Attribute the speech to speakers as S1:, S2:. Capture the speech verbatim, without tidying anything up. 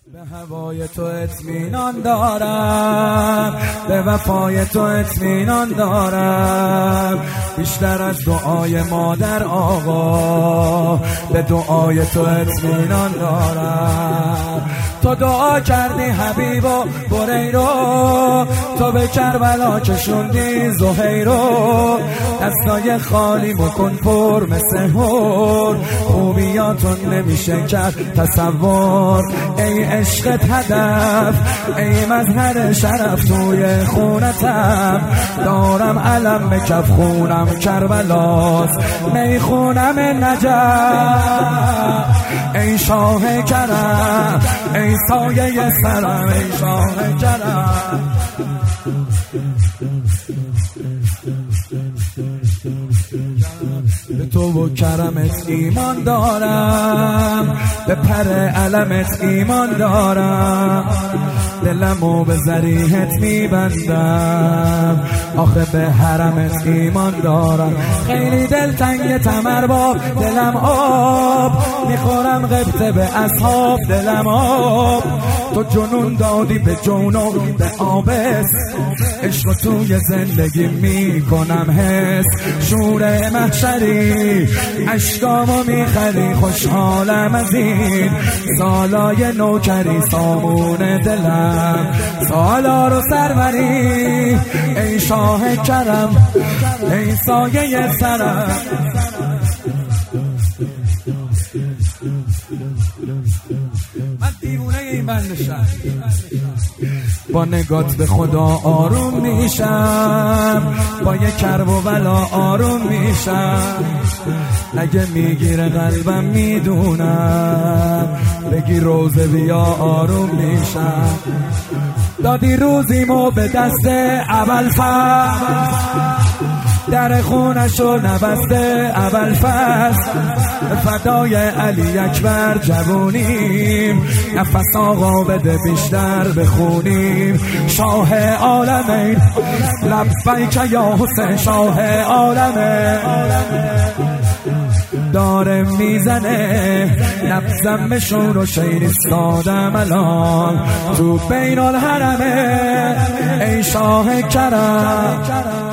S1: به هوای تو اطمینان دارم، به وفای تو اطمینان دارم، بیشتر از دعای مادر آقا به دعای تو اطمینان دارم. تو دعا کردی حبیبا بریرو، تو به کربلا کشوندی زهیرو، دستای خالی مکن پر مثل هور، خوبیاتون نمیشه کرد تصور. ای عشقت هدف، ای مظهر شرف، توی خونتم دارم علم به کف خونم کربلاست، میخونم نجف. ای شاه کرم، ای سایه سرم، ای شاه کرم. به تو و کرمت ایمان دارم، به پر علمت ایمان دارم، دلمو به ذریحت میبندم، آخه به حرمت ایمان دارم. خیلی دلتنگ تمر باب، دلم آب، میخورم غبطه به اصحاب، دلم آب. تو جنون دادی به جونو به آبس، عشق توی زندگی میکنم حس، شور محشری عشقامو میخری، خوشحالم از این سالای نوکری، سامون دلم سالار و سروری. ای شاه کرم، ای سایه سرم، من دیوونه این بندشم، با نگات به خدا آروم میشم، با یک کرب و بلا آروم میشم. اگه میگیره قلبم میدونم، بگی روزه بیا آروم میشم. دادی روزیمو به دست ابوالفضل، در خونشو نبسته ابوالفضل، فدای علی اکبر جوونیم، نفس آقا بده بیشتر بخونیم. شاه عالمین لبیک یا حسین، شاه عالمین داره میزنه نبزم به شور و شیر استادم الان تو بین الحرمه. ای شاه کرم،